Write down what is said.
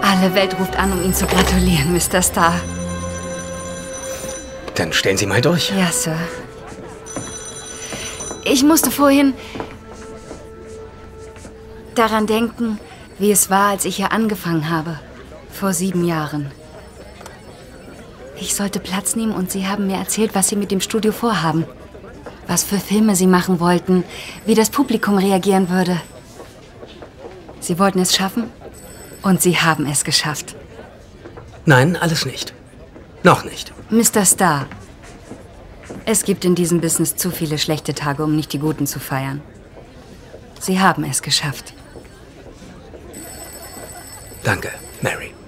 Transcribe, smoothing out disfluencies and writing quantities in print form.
Alle Welt ruft an, um Ihnen zu gratulieren, Mr. Starr. Dann stellen Sie mal durch. Ja, Sir. Ich musste vorhin daran denken, wie es war, als ich hier angefangen habe. Vor 7 Jahren. Ich sollte Platz nehmen und Sie haben mir erzählt, was Sie mit dem Studio vorhaben. Was für Filme Sie machen wollten, wie das Publikum reagieren würde. Sie wollten es schaffen und Sie haben es geschafft. Nein, alles nicht. Noch nicht. Mr. Starr, es gibt in diesem Business zu viele schlechte Tage, um nicht die guten zu feiern. Sie haben es geschafft. Danke, Mary.